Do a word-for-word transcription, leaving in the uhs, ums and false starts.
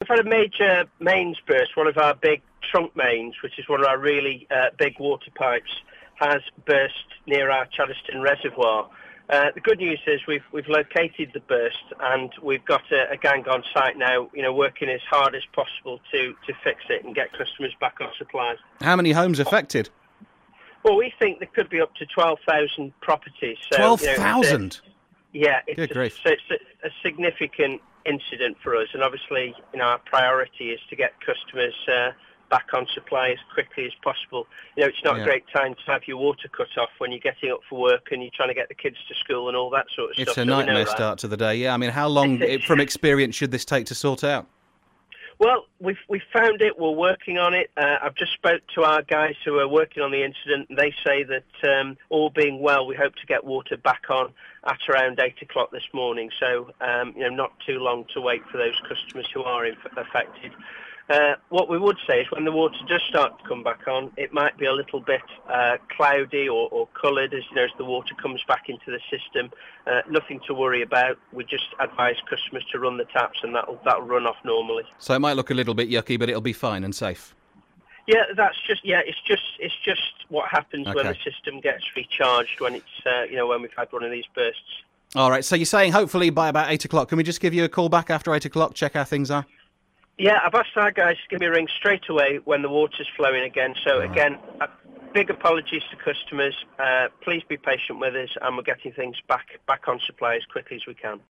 had a major mains burst. One of our big trunk mains, which is one of our really uh, big water pipes, has burst near our Chaddeston reservoir. Uh, the good news is we've we've located the burst, and we've got a, a gang on site now, you know, working as hard as possible to, to fix it and get customers back on supplies. How many homes affected? Well, we think there could be up to twelve thousand properties. So, twelve thousand? You know, yeah, it's, Good a, grief. so it's a, a significant incident for us, and obviously, you know, our priority is to get customers uh, back on supply as quickly as possible. You know, it's not Yeah. a great time to have your water cut off when you're getting up for work and you're trying to get the kids to school and all that sort of It's stuff. a So we know nightmare that. start to the day, yeah. I mean, how long, It is. from experience, should this take to sort out? Well, we've we've found it. We're working on it. Uh, I've just spoke to our guys who are working on the incident, and they say that um, all being well, we hope to get water back on at around eight o'clock this morning. So, um, you know, not too long to wait for those customers who are inf- affected. Uh, what we would say is when the water does start to come back on, it might be a little bit uh, cloudy or, or coloured as, you know, as the water comes back into the system. Uh, nothing to worry about. We just advise customers to run the taps, and that'll that'll run off normally. So it might look a little bit yucky, but it'll be fine and safe. Yeah, that's just yeah. It's just it's just what happens when Okay. the system gets recharged when it's uh, you know when we've had one of these bursts. All right, so you're saying hopefully by about eight o'clock. Can we just give you a call back after eight o'clock, check how things are? Yeah, I've asked our guys to give me a ring straight away when the water's flowing again. So Right. again, uh, big apologies to customers. Uh, please be patient with us, and we're getting things back back on supply as quickly as we can.